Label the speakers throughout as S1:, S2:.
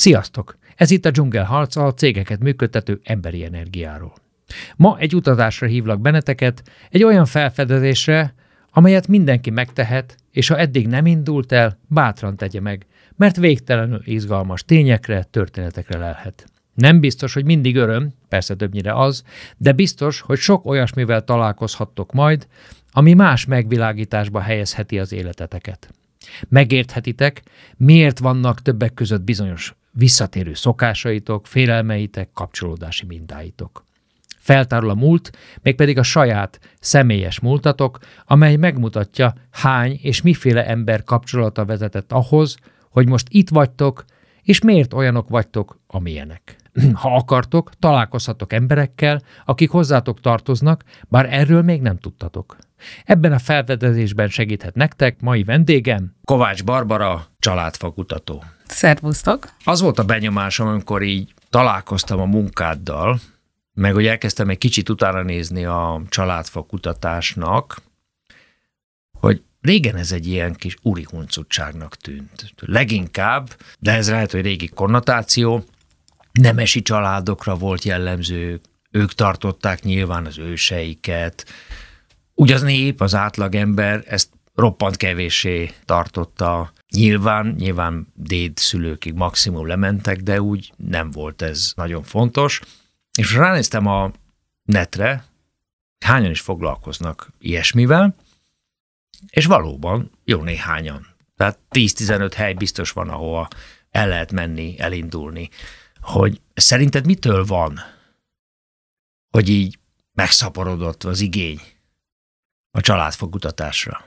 S1: Sziasztok! Ez itt a Dzsungel harca, a cégeket működtető emberi energiáról. Ma egy utazásra hívlak benneteket, egy olyan felfedezésre, amelyet mindenki megtehet, és ha eddig nem indult el, bátran tegye meg, mert végtelenül izgalmas tényekre, történetekre lelhet. Nem biztos, hogy mindig öröm, persze többnyire az, de biztos, hogy sok olyasmivel találkozhattok majd, ami más megvilágításba helyezheti az életeteket. Megérthetitek, miért vannak többek között bizonyos visszatérő szokásaitok, félelmeitek, kapcsolódási mintáitok. Feltárul a múlt, mégpedig a saját, személyes múltatok, amely megmutatja, hány és miféle ember kapcsolata vezetett ahhoz, hogy most itt vagytok, és miért olyanok vagytok, amilyenek. Ha akartok, találkozhatok emberekkel, akik hozzátok tartoznak, bár erről még nem tudtatok. Ebben a felfedezésben segíthet nektek mai vendégem, Kovács Barbara, családfakutató.
S2: Szervusztok!
S1: Az volt a benyomásom, amikor így találkoztam a munkáddal, meg hogy elkezdtem egy kicsit utána nézni a családfakutatásnak, hogy régen ez egy ilyen kis urihuncutságnak tűnt. Leginkább, de ez lehet, hogy régi konnotáció, nemesi családokra volt jellemző, ők tartották nyilván az őseiket. Úgy az nép, az átlagember ezt roppant kevéssé tartotta. Nyilván dédszülőkig maximum lementek, de úgy nem volt ez nagyon fontos. És ránéztem a netre, hányan is foglalkoznak ilyesmivel, és valóban jó néhányan. Tehát 10-15 hely biztos van, ahova el lehet menni, elindulni. Hogy szerinted mitől van, hogy így megszaporodott az igény a családfakutatásra?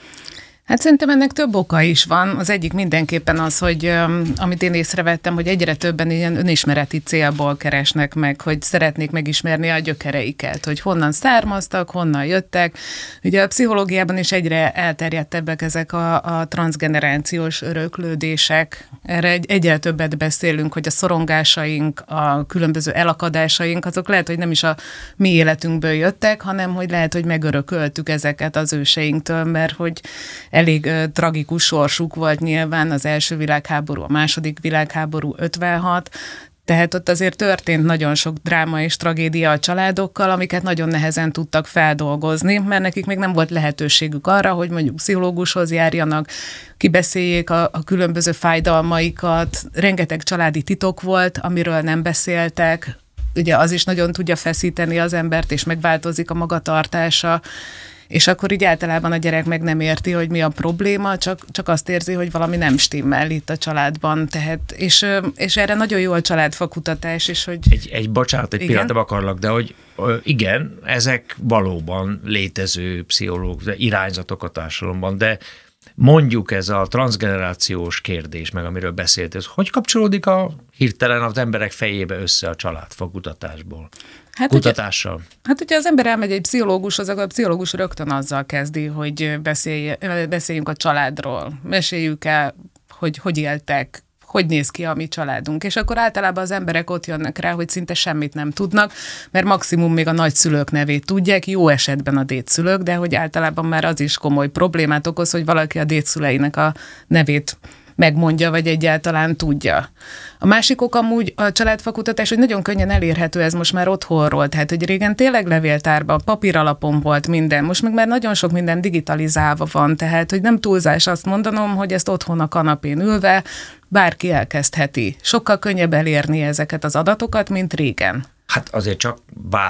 S2: Hát szerintem ennek több oka is van. Az egyik mindenképpen az, hogy amit én észrevettem, hogy egyre többen ilyen önismereti célból keresnek meg, hogy szeretnék megismerni a gyökereiket, hogy honnan származtak, honnan jöttek. Ugye a pszichológiában is egyre elterjedtebbek ezek a transzgenerációs öröklődések. Erre egyre többet beszélünk, hogy a szorongásaink, a különböző elakadásaink, azok lehet, hogy nem is a mi életünkből jöttek, hanem hogy lehet, hogy megörököltük ezeket az őseinktől, mert hogy elég tragikus sorsuk volt nyilván az első világháború, a második világháború, 56, tehát ott azért történt nagyon sok dráma és tragédia a családokkal, amiket nagyon nehezen tudtak feldolgozni, mert nekik még nem volt lehetőségük arra, hogy mondjuk pszichológushoz járjanak, kibeszéljék a különböző fájdalmaikat, rengeteg családi titok volt, amiről nem beszéltek, ugye az is nagyon tudja feszíteni az embert, és megváltozik a magatartása, és akkor így általában a gyerek meg nem érti, hogy mi a probléma, csak azt érzi, hogy valami nem stimmel itt a családban. Tehát, és erre nagyon jó a családfakutatás is, hogy...
S1: Bocsánat, egy pillanatot akarlak, de hogy igen, ezek valóban létező pszichológus irányzatok a társadalomban, de mondjuk ez a transzgenerációs kérdés, meg amiről beszélt, ez hogy kapcsolódik hirtelen az emberek fejébe össze a családfakutatásból? Kutatással.
S2: Hogyha az ember elmegy egy pszichológushoz, akkor a pszichológus rögtön azzal kezdi, hogy beszéljünk a családról, meséljük el, hogy éltek, hogy néz ki a mi családunk. És akkor általában az emberek ott jönnek rá, hogy szinte semmit nem tudnak, mert maximum még a nagyszülők nevét tudják, jó esetben a dédszülők, de hogy általában már az is komoly problémát okoz, hogy valaki a dédszüleinek a nevét megmondja, vagy egyáltalán tudja. A másik ok amúgy a családfakutatás, hogy nagyon könnyen elérhető ez most már otthonról, tehát hogy régen tényleg levéltárban, papíralapon volt minden, most meg már nagyon sok minden digitalizálva van, tehát hogy nem túlzás azt mondanom, hogy ezt otthon a kanapén ülve bárki elkezdheti. Sokkal könnyebb elérni ezeket az adatokat, mint régen.
S1: Hát azért csak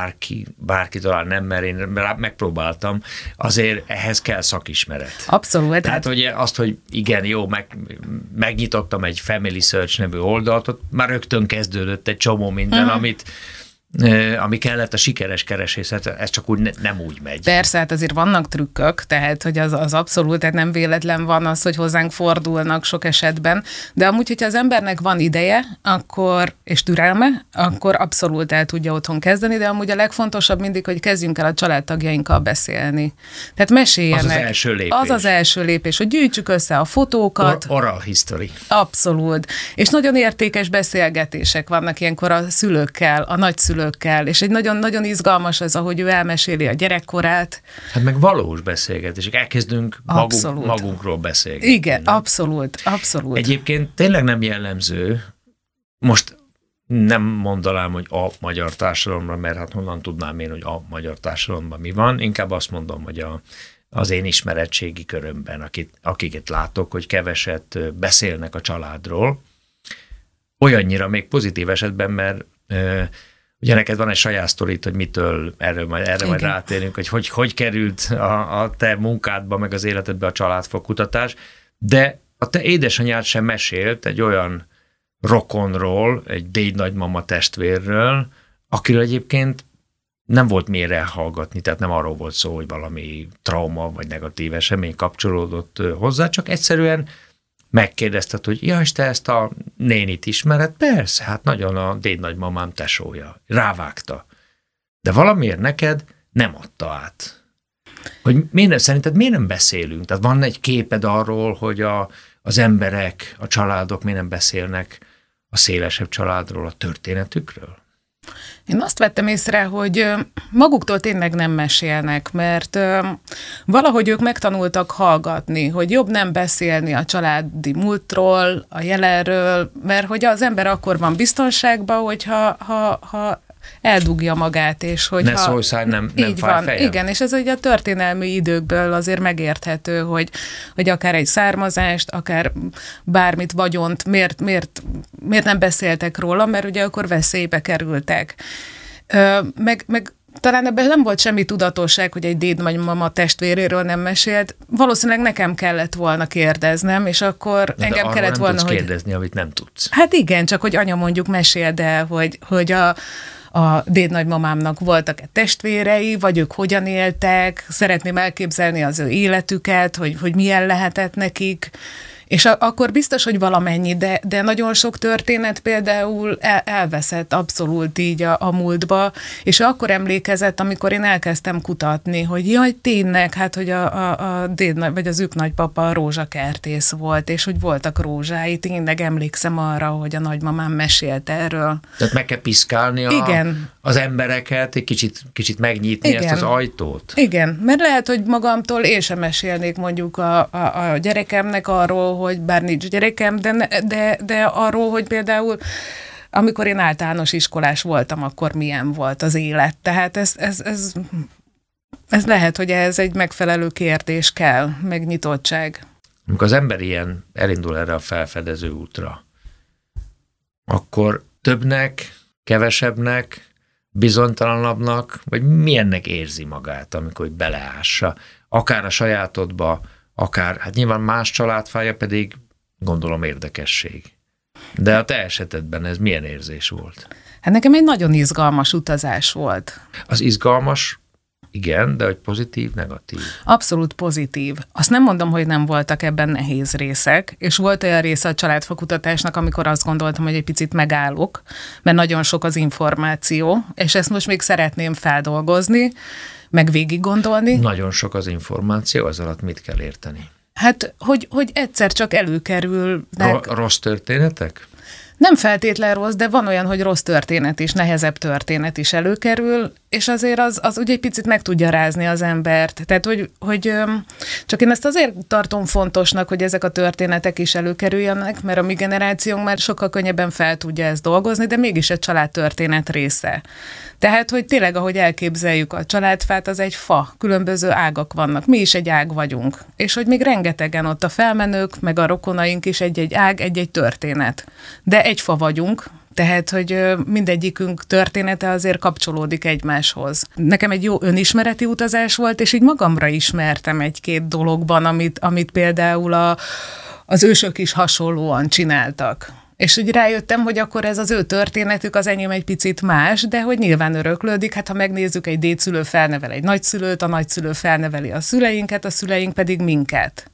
S1: bárki talán nem, mert én megpróbáltam, azért ehhez kell szakismeret.
S2: Abszolút.
S1: Tehát, hogy azt, hogy igen, jó, megnyitottam egy Family Search nevű oldalt, ott már rögtön kezdődött egy csomó minden, ami kellett a sikeres kereséshez, ez csak úgy nem úgy megy.
S2: Persze, hát azért vannak trükkök, tehát hogy az abszolút, tehát nem véletlen van az, hogy hozzánk fordulnak sok esetben, de amúgy, hogyha az embernek van ideje, akkor, és türelme, akkor abszolút el tudja otthon kezdeni, de amúgy a legfontosabb mindig, hogy kezdjünk el a családtagjainkkal beszélni. Tehát meséljenek.
S1: Az az első lépés.
S2: Az az első lépés, hogy gyűjtsük össze a fotókat.
S1: Oral history.
S2: Abszolút. És nagyon értékes beszélgetések vannak ilyenkor a szülőkkel, a nagyszülőkkel, és egy nagyon-nagyon izgalmas ez, ahogy ő elmeséli a gyerekkorát.
S1: Hát meg valós beszélgetések, elkezdünk magunkról beszélgetni.
S2: Igen, abszolút.
S1: Egyébként tényleg nem jellemző, most nem mondanám, hogy a magyar társadalomra, mert hát honnan tudnám én, hogy a magyar társadalomban mi van. Inkább azt mondom, hogy az én ismeretségi körömben, akiket látok, hogy keveset beszélnek a családról, olyannyira még pozitív esetben, mert ugye neked van egy saját sztorit, hogy mitől, erre majd rátérünk, hogy került a te munkádba, meg az életedbe a családfakutatás, de a te édesanyád sem mesélt egy olyan rokonról, egy dédnagymama testvérről, akiről egyébként nem volt miért elhallgatni, tehát nem arról volt szó, hogy valami trauma vagy negatív esemény kapcsolódott hozzá, csak egyszerűen megkérdezted, hogy ja, és te ezt a nénit ismered? Persze, hát nagyon a dédnagymamám tesója. Rávágta. De valamiért neked nem adta át. Hogy szerinted miért nem beszélünk? Tehát van egy képed arról, hogy az emberek, a családok miért nem beszélnek a szélesebb családról, a történetükről?
S2: Én azt vettem észre, hogy maguktól tényleg nem mesélnek, mert valahogy ők megtanultak hallgatni, hogy jobb nem beszélni a családi múltról, a jelenről, mert hogy az ember akkor van biztonságban, hogyha eldugja magát, és hogy...
S1: Ne szólj, nem fáj fejem.
S2: Igen, és ez ugye a történelmi időkből azért megérthető, hogy akár egy származást, akár bármit, vagyont, miért nem beszéltek róla, mert ugye akkor veszélybe kerültek. Meg talán ebben nem volt semmi tudatosság, hogy egy dédnagymama testvéréről nem mesélt. Valószínűleg nekem kellett volna kérdeznem, és akkor engem kellett volna,
S1: nem tudsz kérdezni, amit nem tudsz.
S2: Hát igen, csak hogy anya mondjuk meséld el, hogy a dédnagymamámnak voltak-e testvérei, vagy ők hogyan éltek, szeretném elképzelni az ő életüket, hogy milyen lehetett nekik, és akkor biztos, hogy valamennyi, de nagyon sok történet például elveszett abszolút így a múltba, és akkor emlékezett, amikor én elkezdtem kutatni, hogy jaj, tényleg, hát, hogy a vagy az ők nagypapa rózsakertész volt, és hogy voltak rózsái, tényleg emlékszem arra, hogy a nagymamám mesélt erről.
S1: Tehát meg kell piszkálni az embereket, egy kicsit megnyitni ezt az ajtót.
S2: Igen, mert lehet, hogy magamtól én sem mesélnék mondjuk a gyerekemnek arról, hogy bár nincs gyerekem, de arról, hogy például amikor én általános iskolás voltam, akkor milyen volt az élet. Tehát ez lehet, hogy ez egy megfelelő kérdés kell, megnyitottság.
S1: Amikor az ember ilyen elindul erre a felfedező útra, akkor többnek, kevesebbnek, bizonytalanabbnak, vagy milyennek érzi magát, amikor beleássa, akár a sajátodba, akár, hát nyilván más családfája pedig gondolom érdekesség. De a te esetedben ez milyen érzés volt?
S2: Hát nekem egy nagyon izgalmas utazás volt.
S1: Az izgalmas, igen, de hogy pozitív, negatív?
S2: Abszolút pozitív. Azt nem mondom, hogy nem voltak ebben nehéz részek, és volt olyan része a családfakutatásnak, amikor azt gondoltam, hogy egy picit megállok, mert nagyon sok az információ, és ezt most még szeretném feldolgozni, meg végig gondolni.
S1: Nagyon sok az információ, az alatt mit kell érteni?
S2: Hát, hogy egyszer csak előkerülnek...
S1: Rossz történetek?
S2: Nem feltétlen rossz, de van olyan, hogy rossz történet is, nehezebb történet is előkerül, és azért az ugye egy picit meg tudja rázni az embert. Tehát, hogy csak én ezt azért tartom fontosnak, hogy ezek a történetek is előkerüljenek, mert a mi generációnk már sokkal könnyebben fel tudja ezt dolgozni, de mégis egy családtörténet része. Tehát, hogy tényleg, ahogy elképzeljük a családfát, az egy fa, különböző ágak vannak. Mi is egy ág vagyunk. És hogy még rengetegen ott a felmenők, meg a rokonaink is egy-egy ág, egy-egy történet. De egy fa vagyunk, tehát, hogy mindegyikünk története azért kapcsolódik egymáshoz. Nekem egy jó önismereti utazás volt, és így magamra ismertem egy-két dologban, amit például az ősök is hasonlóan csináltak. És úgy rájöttem, hogy akkor ez az ő történetük, az enyém egy picit más, de hogy nyilván öröklődik, hát ha megnézzük, egy dédszülő felnevel egy nagyszülőt, a nagyszülő felneveli a szüleinket, a szüleink pedig minket.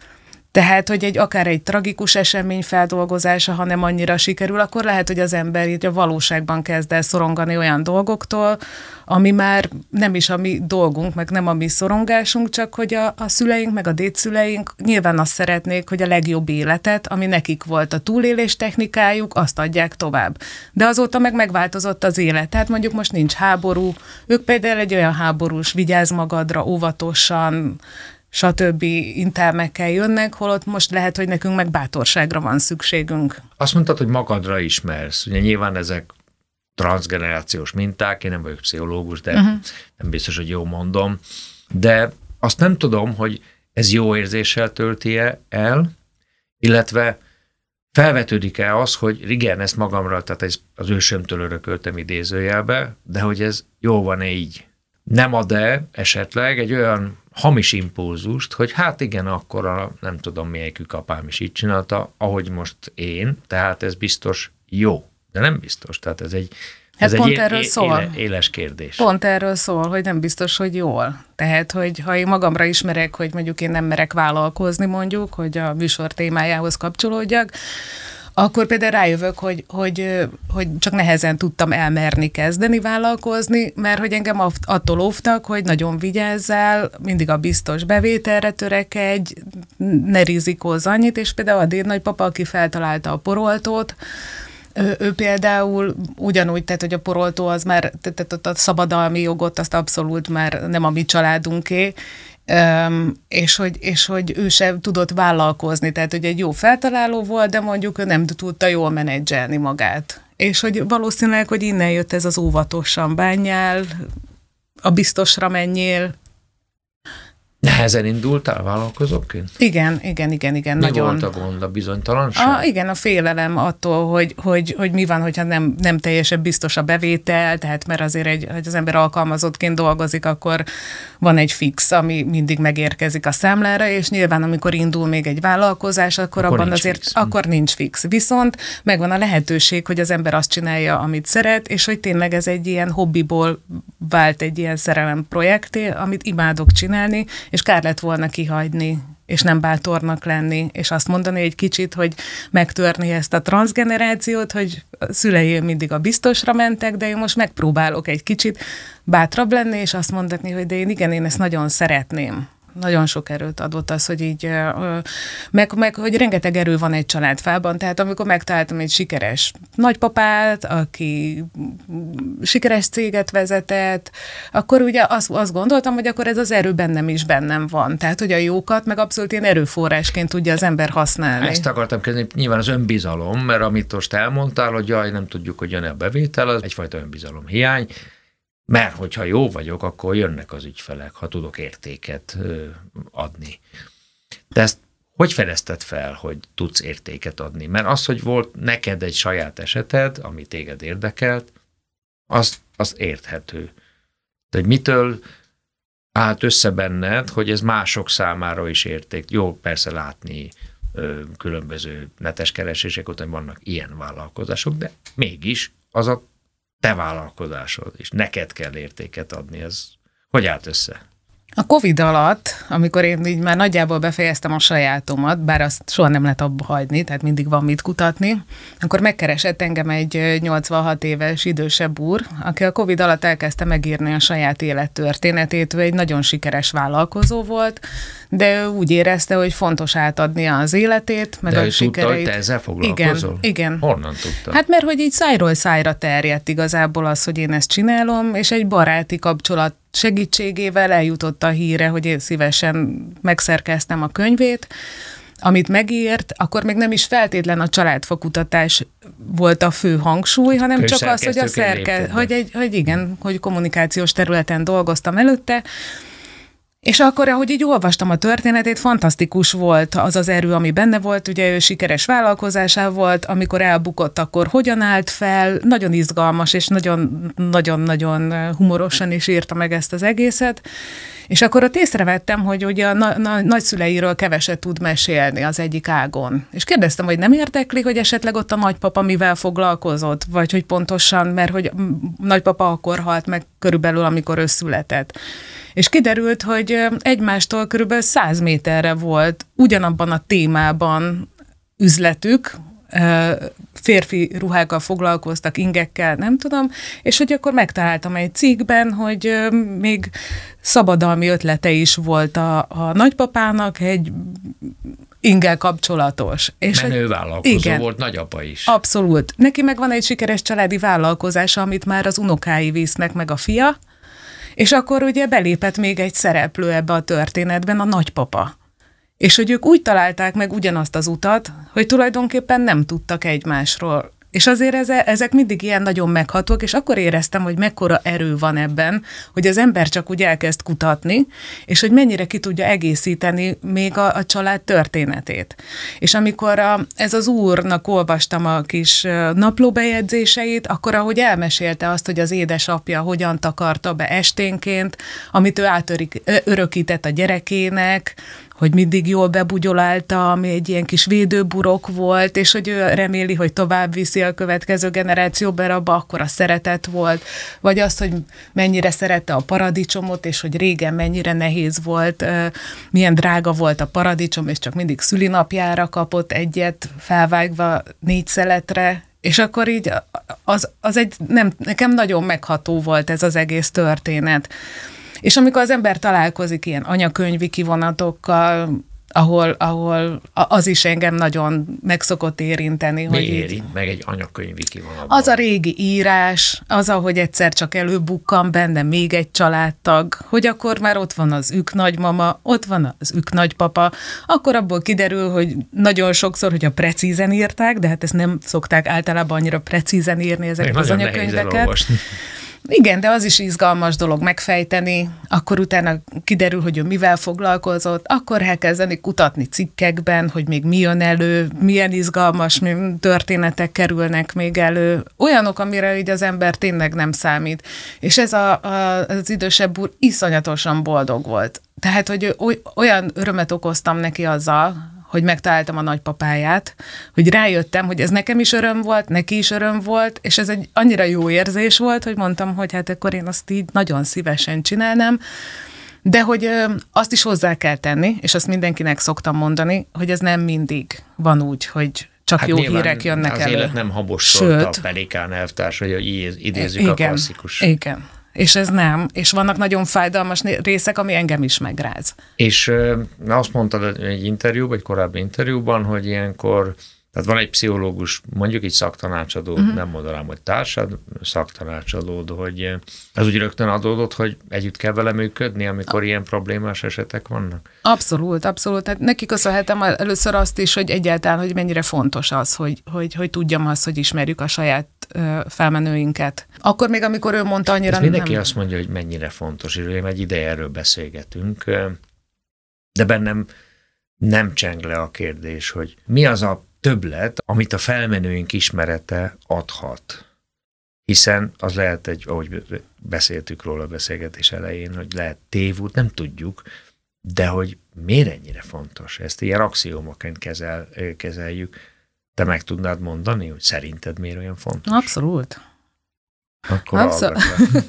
S2: Tehát, hogy akár egy tragikus esemény feldolgozása, ha nem annyira sikerül, akkor lehet, hogy az ember így a valóságban kezd el szorongani olyan dolgoktól, ami már nem is a mi dolgunk, meg nem a mi szorongásunk, csak hogy a szüleink, meg a dédszüleink nyilván azt szeretnék, hogy a legjobb életet, ami nekik volt a túlélés technikájuk, azt adják tovább. De azóta meg megváltozott az élet. Tehát mondjuk most nincs háború, ők például egy olyan háborús, vigyázz magadra, óvatosan, stb. Intelmekkel jönnek, holott most lehet, hogy nekünk meg bátorságra van szükségünk.
S1: Azt mondtad, hogy magadra ismersz. Ugye nyilván ezek transzgenerációs minták, én nem vagyok pszichológus, de nem biztos, hogy jól mondom. De azt nem tudom, hogy ez jó érzéssel tölti el, illetve felvetődik-e az, hogy igen, ezt magamra, tehát az ősömtől örököltem idézőjelbe, de hogy ez jó van-e így? Nem ad-e esetleg egy olyan hamis impulzust, hogy hát igen, akkor nem tudom, melyikük apám is így csinálta, ahogy most én, tehát ez biztos jó, de nem biztos, tehát ez egy éles kérdés.
S2: Pont erről szól, hogy nem biztos, hogy jól. Tehát, hogy ha én magamra ismerek, hogy mondjuk én nem merek vállalkozni mondjuk, hogy a műsor témájához kapcsolódjak, akkor például rájövök, hogy csak nehezen tudtam elmerni kezdeni vállalkozni, mert hogy engem attól óvtak, hogy nagyon vigyázzál, mindig a biztos bevételre törekedj, ne rizikózz annyit, és például a dédnagypapa, aki feltalálta a poroltót, ő például ugyanúgy, tehát, hogy a poroltó az már, tehát a szabadalmi jogot azt abszolút már nem a mi családunké, és hogy ő sem tudott vállalkozni, tehát hogy egy jó feltaláló volt, de mondjuk ő nem tudta jól menedzselni magát. És hogy valószínűleg, hogy innen jött ez az óvatosan bánjál, a biztosra menjél.
S1: Nehezen indultál vállalkozóként?
S2: Igen,
S1: Mi
S2: nagyon.
S1: volt a gond, a bizonytalanság?
S2: Igen, a félelem attól, hogy mi van, hogyha nem teljesen biztos a bevétel, tehát mert azért, hogy az ember alkalmazottként dolgozik, akkor van egy fix, ami mindig megérkezik a számlára, és nyilván amikor indul még egy vállalkozás, akkor abban azért akkor nincs fix. Viszont megvan a lehetőség, hogy az ember azt csinálja, amit szeret, és hogy tényleg ez egy ilyen hobbiból vált egy ilyen szerelem projekté, amit imádok csinálni, és kár lett volna kihagyni, és nem bátornak lenni, és azt mondani egy kicsit, hogy megtörni ezt a transzgenerációt, hogy a szüleim mindig a biztosra mentek, de én most megpróbálok egy kicsit bátrabb lenni, és azt mondani, hogy de én ezt nagyon szeretném. Nagyon sok erőt adott az, hogy így, meg hogy rengeteg erő van egy családfában, tehát amikor megtaláltam egy sikeres nagypapát, aki sikeres céget vezetett, akkor ugye azt gondoltam, hogy akkor ez az erő bennem van. Tehát, hogy a jókat meg abszolút ilyen erőforrásként tudja az ember használni.
S1: Ezt akartam kezdeni, nyilván az önbizalom, mert amit most elmondtál, hogy jaj, nem tudjuk, hogy jön-e a bevétel, az egyfajta önbizalom hiány. Mert hogyha jó vagyok, akkor jönnek az ügyfelek, ha tudok értéket adni. De ezt hogy fedezted fel, hogy tudsz értéket adni? Mert az, hogy volt neked egy saját eseted, ami téged érdekelt, az érthető. De hogy mitől állt össze benned, hogy ez mások számára is érték. Jó, persze látni különböző netes keresések után vannak ilyen vállalkozások, de mégis az a te vállalkozásod, és neked kell értéket adni, ez hogy állt össze?
S2: A Covid alatt, amikor én így már nagyjából befejeztem a sajátomat, bár azt soha nem lehet abba hagyni, tehát mindig van mit kutatni, akkor megkeresett engem egy 86 éves idősebb úr, aki a Covid alatt elkezdte megírni a saját élettörténetét, ő egy nagyon sikeres vállalkozó volt, de ő úgy érezte, hogy fontos átadnia az életét, meg
S1: de
S2: a sikereit.
S1: De ő tudta, hogy te ezzel foglalkozol?
S2: Igen.
S1: Honnan tudta?
S2: Hát mert hogy így szájról szájra terjedt igazából az, hogy én ezt csinálom, és egy baráti kapcsolat segítségével eljutott a híre, hogy én szívesen megszerkeztem a könyvét, amit megírt, akkor még nem is feltétlen a családfakutatás volt a fő hangsúly, hanem csak az, hogy hogy kommunikációs területen dolgoztam előtte, és akkor, ahogy így olvastam a történetét, fantasztikus volt az az erő, ami benne volt, ugye ő sikeres vállalkozásá volt, amikor elbukott, akkor hogyan állt fel, nagyon izgalmas, és nagyon-nagyon humorosan is írta meg ezt az egészet, és akkor ott észrevettem, hogy ugye a nagyszüleiről keveset tud mesélni az egyik ágon. És kérdeztem, hogy nem érdekli, hogy esetleg ott a nagypapa mivel foglalkozott, vagy hogy pontosan, mert hogy nagypapa akkor halt meg körülbelül, amikor ő született. És kiderült, hogy egymástól körülbelül 100 méterre volt ugyanabban a témában üzletük, férfi ruhákkal foglalkoztak, ingekkel, nem tudom, és hogy akkor megtaláltam egy cikkben, hogy még szabadalmi ötlete is volt a nagypapának, egy ingel kapcsolatos. És
S1: menő vállalkozó volt, nagyapa is.
S2: Abszolút. Neki meg van egy sikeres családi vállalkozása, amit már az unokái visznek, meg a fia, És akkor ugye belépett még egy szereplő ebbe a történetben, a nagypapa. És hogy ők úgy találták meg ugyanazt az utat, hogy tulajdonképpen nem tudtak egymásról. És azért ezek mindig ilyen nagyon meghatók, és akkor éreztem, hogy mekkora erő van ebben, hogy az ember csak úgy elkezd kutatni, és hogy mennyire ki tudja egészíteni még a család történetét. És amikor ez az úrnak olvastam a kis naplóbejegyzéseit, akkor ahogy elmesélte azt, hogy az édesapja hogyan takarta be esténként, amit ő átörökített a gyerekének, hogy mindig jól bebugyolálta, ami egy ilyen kis védőburok volt, és hogy ő reméli, hogy tovább viszi a következő generációba, abba akkor a szeretet volt, vagy azt, hogy mennyire szerette a paradicsomot, és hogy régen mennyire nehéz volt, milyen drága volt a paradicsom, és csak mindig szülinapjára kapott egyet, felvágva 4 szeletre, és akkor így nekem nagyon megható volt ez az egész történet. És amikor az ember találkozik ilyen anyakönyvi kivonatokkal, ahol az is engem nagyon meg szokott érinteni.
S1: Mi hogy érint meg egy anyakönyvi kivonatban?
S2: Az a régi írás, az, ahogy egyszer csak előbukkan benne még egy családtag, hogy akkor már ott van az nagymama, ott van az nagypapa, akkor abból kiderül, hogy nagyon sokszor, hogyha precízen írták, de hát ezt nem szokták általában annyira precízen írni ezeket az anyakönyveket. Igen, de az is izgalmas dolog megfejteni, akkor utána kiderül, hogy ő mivel foglalkozott, akkor elkezdeni kutatni cikkekben, hogy még mi jön elő, milyen izgalmas történetek kerülnek még elő, olyanok, amire így az ember tényleg nem számít. És ez az idősebb úr iszonyatosan boldog volt. Tehát, hogy olyan örömet okoztam neki azzal, hogy megtaláltam a nagypapáját, hogy rájöttem, hogy ez nekem is öröm volt, neki is öröm volt, és ez egy annyira jó érzés volt, hogy mondtam, hogy hát akkor én azt így nagyon szívesen csinálnám, de hogy azt is hozzá kell tenni, és azt mindenkinek szoktam mondani, hogy ez nem mindig van úgy, hogy csak jó hírek jönnek elő.
S1: Az élet nem habossolta a Pelikán elvtárs, hogy idézzük a klasszikus.
S2: Igen. És ez nem. És vannak nagyon fájdalmas részek, ami engem is megráz.
S1: És azt mondtad egy interjúban, egy korábbi interjúban, hogy ilyenkor, tehát van egy pszichológus, mondjuk így szaktanácsadó, nem mondanám, hogy társad, szaktanácsadód, hogy ez úgy rögtön adódott, hogy együtt kell vele működni, amikor ilyen problémás esetek vannak?
S2: Abszolút, abszolút. Tehát neki köszönhetem először azt is, hogy egyáltalán, hogy mennyire fontos az, hogy tudjam azt, hogy ismerjük a saját felmenőinket. Akkor még, amikor ő mondta annyira...
S1: Ez mindenki azt mondja, hogy mennyire fontos, és ugye egy ideje erről beszélgetünk, de bennem nem cseng le a kérdés, hogy mi az a többlet, amit a felmenőink ismerete adhat. Hiszen az lehet ahogy beszéltük róla a beszélgetés elején, hogy lehet tévút, nem tudjuk, de hogy miért ennyire fontos? Ezt ilyen axiómaként kezeljük. Te meg tudnád mondani, hogy szerinted miért olyan fontos?
S2: Abszolút.
S1: Akkor Abszolút.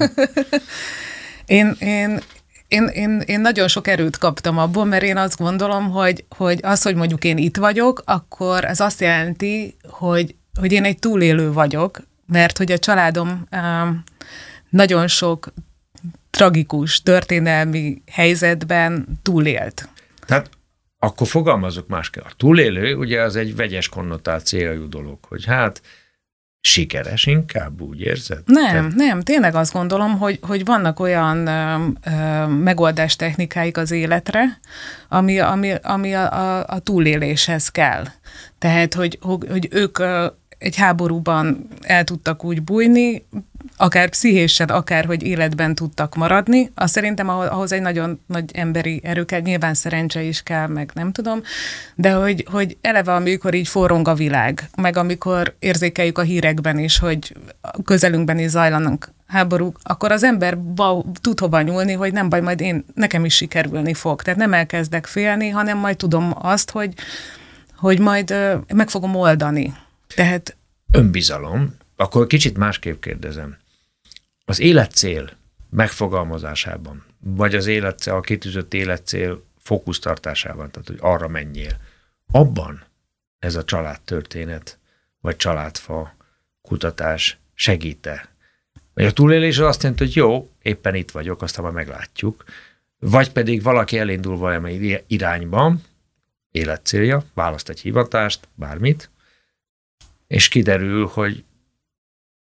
S2: Én nagyon sok erőt kaptam abból, mert én azt gondolom, hogy az, hogy mondjuk én itt vagyok, akkor ez azt jelenti, hogy én egy túlélő vagyok, mert hogy a családom nagyon sok tragikus történelmi helyzetben túlélt.
S1: Tehát akkor fogalmazok másképp. A túlélő, ugye az egy vegyes konnotációjú dolog, hogy hát sikeres inkább, úgy érzed?
S2: Nem, tényleg azt gondolom, hogy vannak olyan megoldástechnikáik az életre, ami a túléléshez kell. Tehát, hogy ők egy háborúban el tudtak úgy bújni, akár pszichésen, akár hogy életben tudtak maradni. Azt szerintem ahhoz egy nagyon nagy emberi erő kell, nyilván szerencse is kell, meg nem tudom, de hogy eleve, amikor így forrong a világ, meg amikor érzékeljük a hírekben is, hogy közelünkben is zajlanak háborúk, akkor az ember tud hova nyúlni, hogy nem baj, majd nekem is sikerülni fog. Tehát nem elkezdek félni, hanem majd tudom azt, hogy majd meg fogom oldani. Tehát
S1: önbizalom, akkor kicsit másképp kérdezem. Az életcél megfogalmazásában, vagy a kitűzött életcél fókusztartásában, tehát hogy arra menjél, abban ez a családtörténet, vagy családfa kutatás segít-e? Vagy a túlélés az azt jelenti, hogy jó, éppen itt vagyok, aztán már meglátjuk, vagy pedig valaki elindul valami irányban, életcélja, választ egy hivatást, bármit, és kiderül, hogy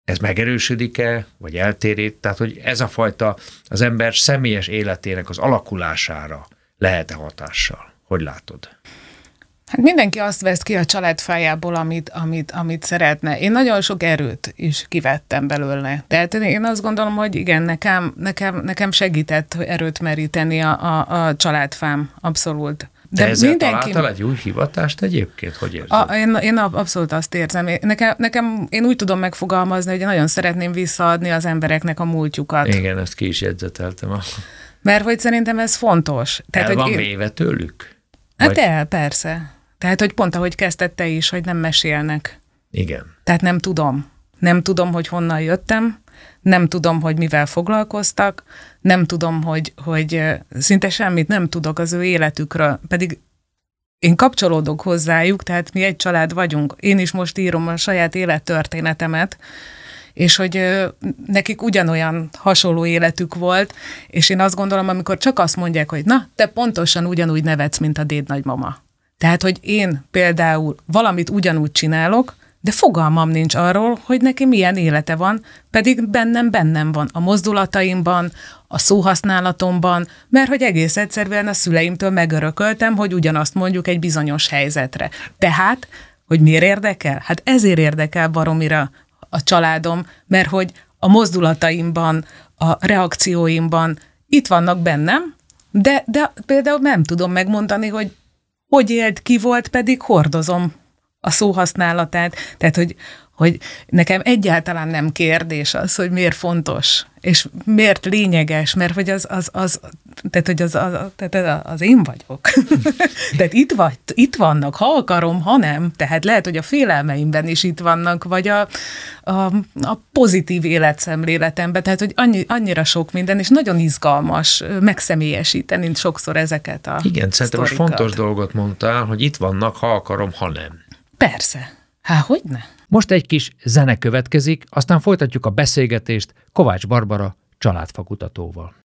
S1: ez megerősödik-e, vagy eltérít? Tehát, hogy ez a fajta az ember személyes életének az alakulására lehet-e hatással? Hogy látod?
S2: Hát mindenki azt vesz ki a családfájából, amit szeretne. Én nagyon sok erőt is kivettem belőle. Tehát én azt gondolom, hogy igen, nekem segített erőt meríteni a családfám, abszolút.
S1: De ezzel találtál egy új hivatást egyébként? Hogy érzed?
S2: Én abszolút azt érzem. Én úgy tudom megfogalmazni, hogy nagyon szeretném visszaadni az embereknek a múltjukat.
S1: Igen, ezt ki is jegyzeteltem.
S2: Mert hogy szerintem ez fontos.
S1: Tehát, van véve tőlük?
S2: Hát persze. Tehát, hogy pont ahogy kezdted te is, hogy nem mesélnek.
S1: Igen.
S2: Tehát nem tudom. Nem tudom, hogy honnan jöttem, nem tudom, hogy mivel foglalkoztak, nem tudom, hogy szinte semmit nem tudok az ő életükről, pedig én kapcsolódok hozzájuk, tehát mi egy család vagyunk. Én is most írom a saját élettörténetemet, és hogy nekik ugyanolyan hasonló életük volt, és én azt gondolom, amikor csak azt mondják, hogy na, te pontosan ugyanúgy nevetsz, mint a dédnagymama. Tehát, hogy én például valamit ugyanúgy csinálok, de fogalmam nincs arról, hogy neki milyen élete van, pedig bennem van a mozdulataimban, a szóhasználatomban, mert hogy egész egyszerűen a szüleimtől megörököltem, hogy ugyanazt mondjuk egy bizonyos helyzetre. Tehát, hogy miért érdekel? Hát ezért érdekel baromira a családom, mert hogy a mozdulataimban, a reakcióimban itt vannak bennem, de például nem tudom megmondani, hogy élt, ki volt, pedig hordozom a szóhasználatát. Tehát, hogy nekem egyáltalán nem kérdés az, hogy miért fontos, és miért lényeges, mert hogy az én vagyok. Tehát itt vannak, ha akarom, ha nem. Tehát lehet, hogy a félelmeimben is itt vannak, vagy a pozitív életszemléletemben. Tehát, hogy annyira sok minden, és nagyon izgalmas megszemélyesíteni sokszor ezeket a
S1: igen, szerintem most fontos dolgot mondtál, hogy itt vannak, ha akarom, ha nem.
S2: Persze. Há, hogyne?
S1: Most egy kis zene következik, aztán folytatjuk a beszélgetést Kovács Barbara családfakutatóval.